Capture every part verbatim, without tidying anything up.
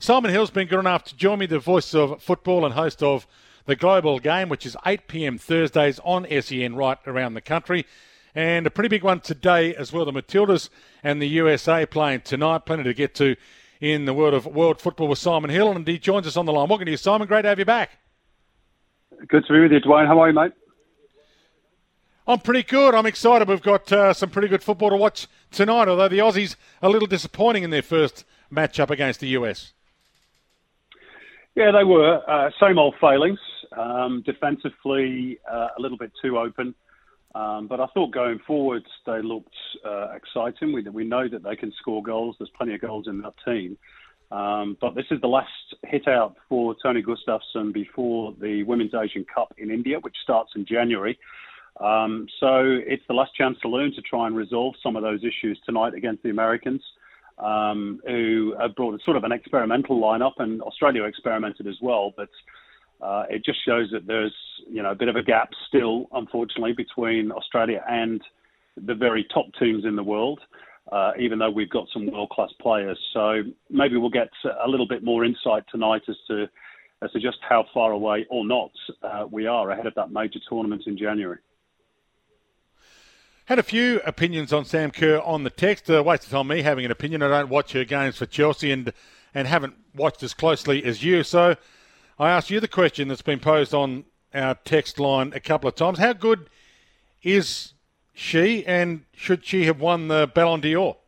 Simon Hill's been good enough to join me, the voice of football and host of The Global Game, which is eight p.m. Thursdays on S E N right around the country. And a pretty big one today as well. The Matildas and the U S A playing tonight. Plenty to get to in the world of world football with Simon Hill. And he joins us on the line. Welcome to you, Simon. Great to have you back. Good to be with you, Dwayne. How are you, mate? I'm pretty good. I'm excited. We've got uh, some pretty good football to watch tonight, although the Aussies are a little disappointing in their first match-up against the U S. Yeah, they were. Uh, same old failings. Um, defensively, uh, a little bit too open. Um, but I thought going forwards, they looked uh, exciting. We, we know that they can score goals. There's plenty of goals in that team. Um, but this is the last hit out for Tony Gustafsson before the Women's Asian Cup in India, which starts in January. Um, so it's the last chance to learn to try and resolve some of those issues tonight against the Americans, um, who have brought a sort of an experimental lineup, and Australia experimented as well. But uh, it just shows that there's, you know, a bit of a gap still, unfortunately, between Australia and the very top teams in the world, uh, even though we've got some world-class players. So maybe we'll get a little bit more insight tonight as to as to just how far away or not uh, we are ahead of that major tournament in January. Had a few opinions on Sam Kerr on the text. Uh, wasted on me having an opinion. I don't watch her games for Chelsea and, and haven't watched as closely as you. So I asked you the question that's been posed on our text line a couple of times. How good is she, and should she have won the Ballon d'Or?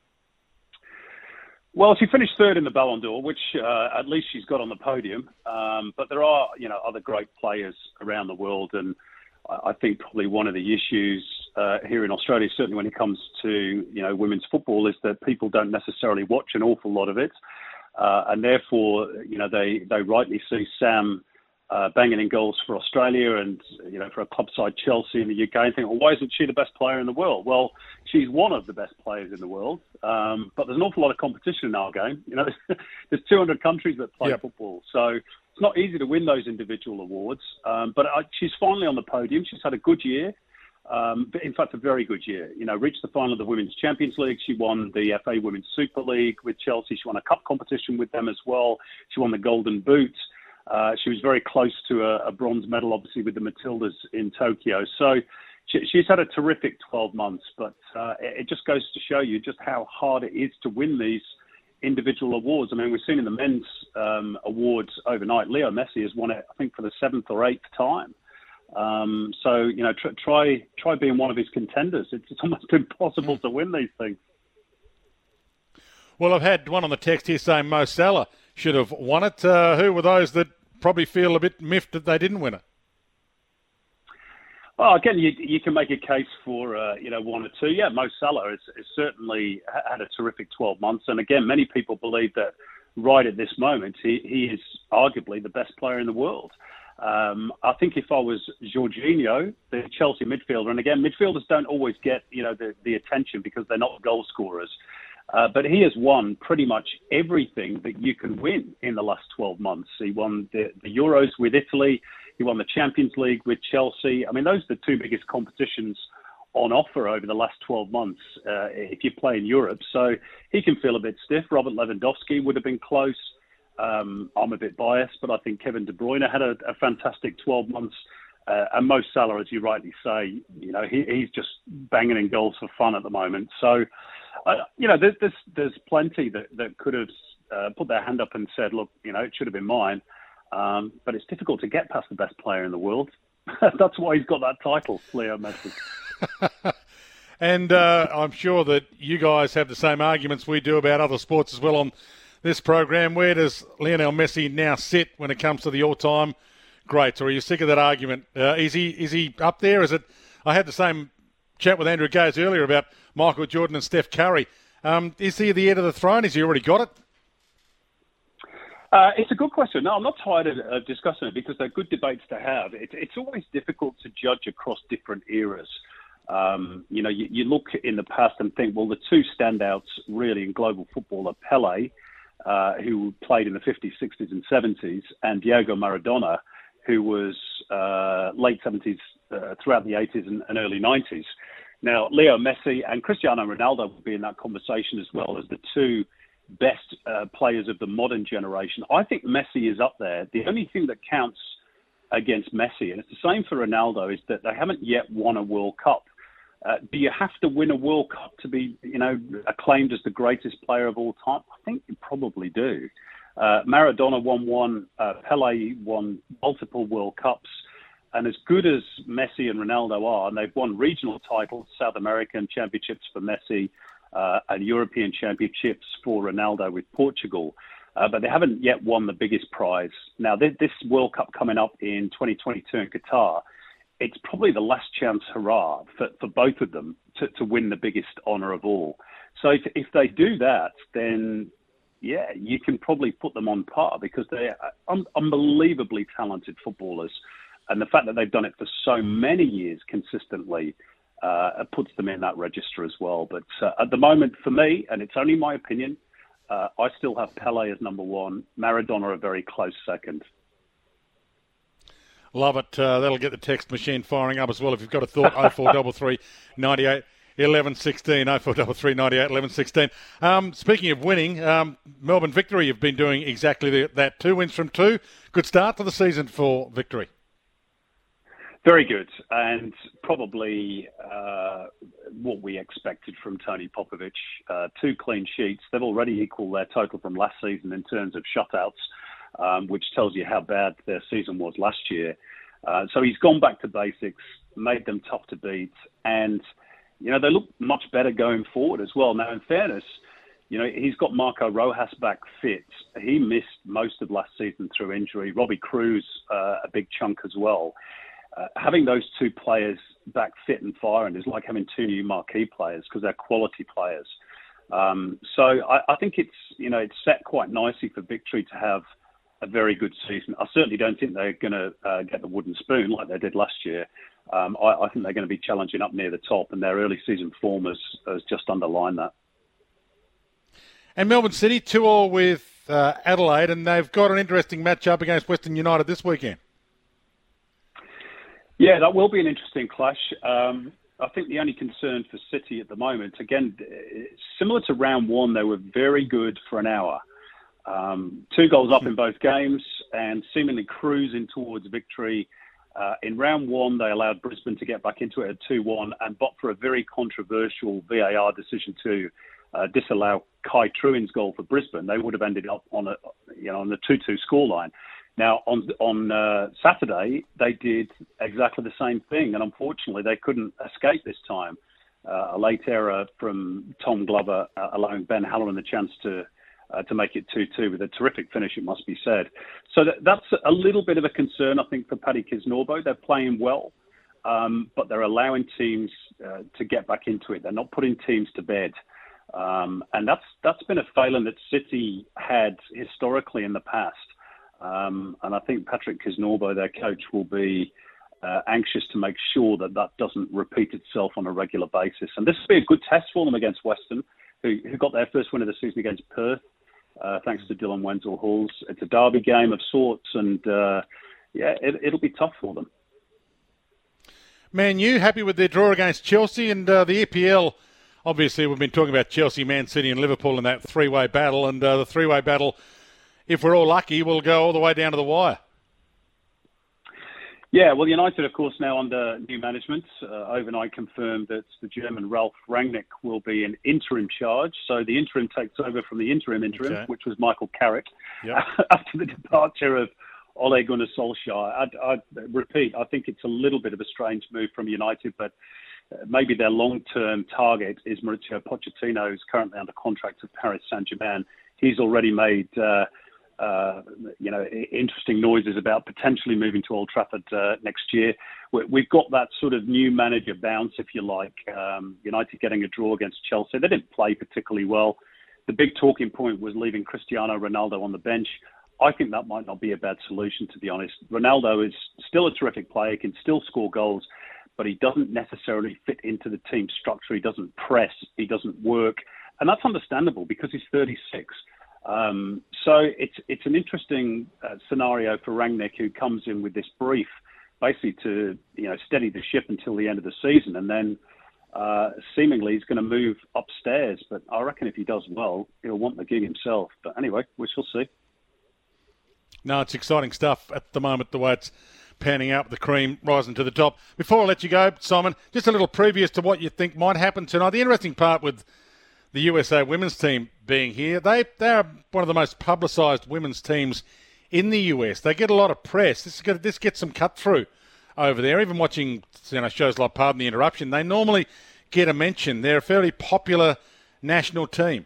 Well, she finished third in the Ballon d'Or, which uh, at least she's got on the podium. Um, but there are, you know, other great players around the world, and I think probably one of the issues uh, here in Australia, certainly when it comes to, you know, women's football, is that people don't necessarily watch an awful lot of it. Uh, and therefore, you know, they, they rightly see Sam uh, banging in goals for Australia and, you know, for a club side Chelsea in the U K, and think, well, why isn't she the best player in the world? Well, she's one of the best players in the world, um, but there's an awful lot of competition in our game. You know, there's two hundred countries that play yep. football. So it's not easy to win those individual awards, um, but I, she's finally on the podium. She's had a good year, um, in fact, a very good year. You know, reached the final of the Women's Champions League. She won the F A Women's Super League with Chelsea. She won a cup competition with them as well. She won the Golden Boot. Uh, she was very close to a, a bronze medal, obviously, with the Matildas in Tokyo. So she, she's had a terrific twelve months, but uh, it, it just goes to show you just how hard it is to win these individual awards. I mean, we've seen in the men's um, awards overnight, Leo Messi has won it, I think, for the seventh or eighth time. Um, so, you know, tr- try try being one of his contenders. It's, it's almost impossible to win these things. Well, I've had one on the text here saying Mo Salah should have won it. Uh, who were those that probably feel a bit miffed that they didn't win it? Well, again, you, you can make a case for, uh, you know, one or two. Yeah, Mo Salah has, has certainly had a terrific twelve months. And again, many people believe that right at this moment, he, he is arguably the best player in the world. Um, I think if I was Jorginho, the Chelsea midfielder, and again, midfielders don't always get, you know, the, the attention because they're not goal scorers. Uh, but he has won pretty much everything that you can win in the last twelve months. He won the, the Euros with Italy. He won the Champions League with Chelsea. I mean, those are the two biggest competitions on offer over the last twelve months uh, if you play in Europe. So he can feel a bit stiff. Robert Lewandowski would have been close. Um, I'm a bit biased, but I think Kevin De Bruyne had a, a fantastic twelve months. Uh, and Mo Salah, as you rightly say, you know, he, he's just banging in goals for fun at the moment. So, uh, you know, there's, there's, there's plenty that, that could have uh, put their hand up and said, look, you know, it should have been mine. Um, but it's difficult to get past the best player in the world. That's why he's got that title, Leo Messi. And uh, I'm sure that you guys have the same arguments we do about other sports as well on this program. Where does Lionel Messi now sit when it comes to the all-time greats? Or are you sick of that argument? Uh, is he is he up there? Is it? I had the same chat with Andrew Gaze earlier about Michael Jordan and Steph Curry. Um, is he the heir to the throne? Has he already got it? Uh, it's a good question. No, I'm not tired of, of discussing it because they're good debates to have. It, it's always difficult to judge across different eras. Um, you know, you, you look in the past and think, well, the two standouts really in global football are Pelé, uh, who played in the fifties, sixties and seventies, and Diego Maradona, who was uh, late seventies uh, throughout the eighties and, and early nineties. Now, Leo Messi and Cristiano Ronaldo would be in that conversation as well as the two best uh, players of the modern generation. I think Messi is up there. The only thing that counts against Messi, and it's the same for Ronaldo, is that they haven't yet won a World Cup. Uh, do you have to win a World Cup to be, you know, acclaimed as the greatest player of all time? I think you probably do. Uh, Maradona won one, uh, Pele won multiple World Cups, and as good as Messi and Ronaldo are, and they've won regional titles, South American championships for Messi, uh, and European championships for Ronaldo with Portugal, uh, but they haven't yet won the biggest prize. Now, this, this World Cup coming up in twenty twenty-two in Qatar, it's probably the last chance hurrah for, for both of them to, to win the biggest honour of all. So if, if they do that, then, yeah, you can probably put them on par because they're un- unbelievably talented footballers. And the fact that they've done it for so many years consistently uh, puts them in that register as well. But uh, at the moment, for me, and it's only my opinion, uh, I still have Pele as number one, Maradona a very close second. Love it. Uh, that'll get the text machine firing up as well. If you've got a thought, oh four three three, nine eight, eleven sixteen, oh four three three, nine eight, eleven sixteen. Um, speaking of winning, um, Melbourne Victory have been doing exactly the, that. Two wins from two. Good start to the season for Victory. Very good, and probably uh, what we expected from Tony Popovic. Uh, two clean sheets. They've already equalled their total from last season in terms of shutouts. Um, which tells you how bad their season was last year. Uh, so he's gone back to basics, made them tough to beat, and, you know, they look much better going forward as well. Now, in fairness, you know, he's got Marco Rojas back fit. He missed most of last season through injury. Robbie Cruz, uh, a big chunk as well. Uh, having those two players back fit and firing is like having two new marquee players because they're quality players. Um, so I, I think it's, you know, it's set quite nicely for Victory to have a very good season. I certainly don't think they're going to uh, get the wooden spoon like they did last year. Um, I, I think they're going to be challenging up near the top, and their early season form has, has just underlined that. And Melbourne City, two all with uh, Adelaide, and they've got an interesting match-up against Western United this weekend. Yeah, that will be an interesting clash. Um, I think the only concern for City at the moment, again, similar to round one, they were very good for an hour. Um, two goals up in both games and seemingly cruising towards victory. Uh, in round one, they allowed Brisbane to get back into it at two one, and but for a very controversial V A R decision to uh, disallow Kai Truin's goal for Brisbane, they would have ended up on a you know on the two two scoreline. Now on on uh, Saturday, they did exactly the same thing, and unfortunately, they couldn't escape this time. Uh, a late error from Tom Glover uh, allowing Ben Halloran the chance to. Uh, to make it two two with a terrific finish, it must be said. So that, that's a little bit of a concern, I think, for Paddy Kisnorbo. They're playing well, um, but they're allowing teams uh, to get back into it. They're not putting teams to bed. Um, and that's that's been a failing that City had historically in the past. Um, and I think Patrick Kisnorbo, their coach, will be uh, anxious to make sure that that doesn't repeat itself on a regular basis. And this will be a good test for them against Western, who, who got their first win of the season against Perth. Uh, thanks to Dylan Wenzel-Halls. It's a derby game of sorts, and uh, yeah, it, it'll be tough for them. Man, you happy with their draw against Chelsea and uh, the E P L? Obviously, we've been talking about Chelsea, Man City, and Liverpool in that three-way battle, and uh, the three-way battle, if we're all lucky, will go all the way down to the wire. Yeah, well, United, of course, now under new management. Uh, overnight confirmed that the German Ralf Rangnick will be in interim charge. So the interim takes over from the interim interim, okay. which was Michael Carrick, yep. after the departure of Ole Gunnar Solskjaer. I'd, I'd repeat, I think it's a little bit of a strange move from United, but maybe their long-term target is Mauricio Pochettino, who's currently under contract with Paris Saint-Germain. He's already made... Uh, Uh, you know, interesting noises about potentially moving to Old Trafford uh, next year. We've got that sort of new manager bounce, if you like. Um, United getting a draw against Chelsea. They didn't play particularly well. The big talking point was leaving Cristiano Ronaldo on the bench. I think that might not be a bad solution, to be honest. Ronaldo is still a terrific player, can still score goals, but he doesn't necessarily fit into the team structure. He doesn't press, he doesn't work. And that's understandable because he's thirty-six. Um, so it's it's an interesting uh, scenario for Rangnick, who comes in with this brief, basically to you know steady the ship until the end of the season, and then uh, seemingly he's going to move upstairs. But I reckon if he does well, he'll want the gig himself. But anyway, we shall see. No, it's exciting stuff at the moment, the way it's panning out with the cream rising to the top. Before I let you go, Simon, just a little preview as to what you think might happen tonight. The interesting part with the U S A women's team being here, they they are one of the most publicised women's teams in the U S. They get a lot of press. This, this gets some cut through over there. Even watching you know shows like Pardon the Interruption, they normally get a mention. They're a fairly popular national team.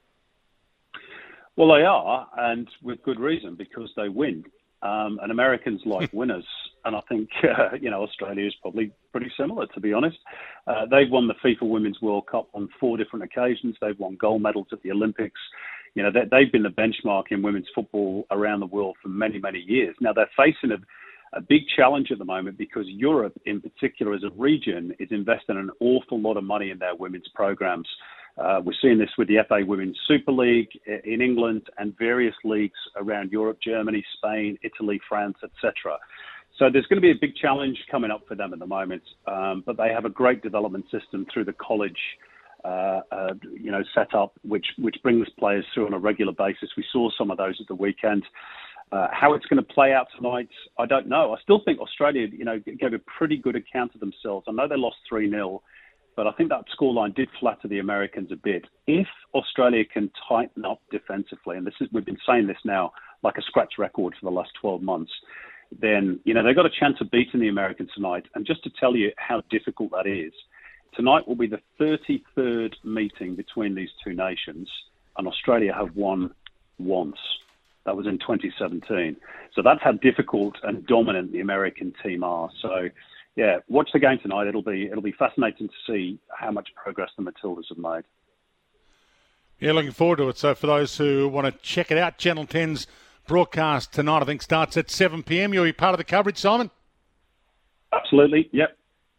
Well, they are, and with good reason, because they win. Um, and Americans like winners, and I think uh, you know Australia is probably pretty similar, to be honest. Uh, they've won the FIFA Women's World Cup on four different occasions. They've won gold medals at the Olympics. You know, they, they've been the benchmark in women's football around the world for many, many years. Now they're facing a, a big challenge at the moment because Europe, in particular, as a region, is investing an awful lot of money in their women's programs. Uh, we're seeing this with the F A Women's Super League in England and various leagues around Europe, Germany, Spain, Italy, France, et cetera. So there's going to be a big challenge coming up for them at the moment. Um, but they have a great development system through the college, uh, uh, you know, set up, which which brings players through on a regular basis. We saw some of those at the weekend. Uh, how it's going to play out tonight, I don't know. I still think Australia, you know, gave a pretty good account of themselves. I know they lost three nil. But I think that scoreline did flatter the Americans a bit. If Australia can tighten up defensively, and this is we've been saying this now like a scratch record for the last twelve months, then you know they've got a chance of beating the Americans tonight. And just to tell you how difficult that is, tonight will be the thirty-third meeting between these two nations, and Australia have won once. That was in twenty seventeen. So that's how difficult and dominant the American team are. So. Yeah, watch the game tonight. It'll be it'll be fascinating to see how much progress the Matildas have made. Yeah, looking forward to it. So for those who want to check it out, Channel ten's broadcast tonight, I think, starts at seven p.m. You'll be part of the coverage, Simon? Absolutely, yep.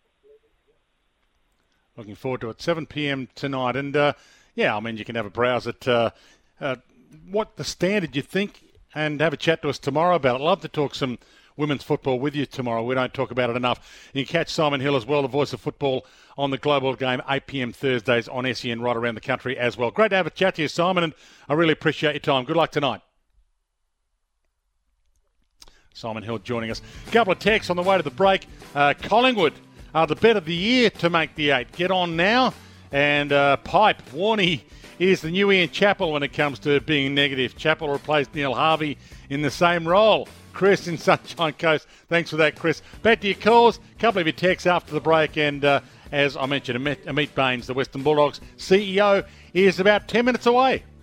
Looking forward to it. seven p.m. tonight. And, uh, yeah, I mean, you can have a browse at uh, uh, what the standard you think and have a chat to us tomorrow about it. I'd love to talk some women's football with you tomorrow. We don't talk about it enough. You can catch Simon Hill as well, the voice of football, on the Global Game, eight p.m. Thursdays on S E N right around the country as well. Great to have a chat to you, Simon, and I really appreciate your time. Good luck tonight. Simon Hill joining us. A couple of texts on the way to the break. Uh, Collingwood are the bet of the year to make the eight. Get on now. And uh, Pipe, Warney is the new Ian Chappell when it comes to being negative. Chappell replaced Neil Harvey in the same role. Chris in Sunshine Coast. Thanks for that, Chris. Back to your calls. A couple of your texts after the break. And uh, as I mentioned, Amit Bains, the Western Bulldogs C E O, is about ten minutes away.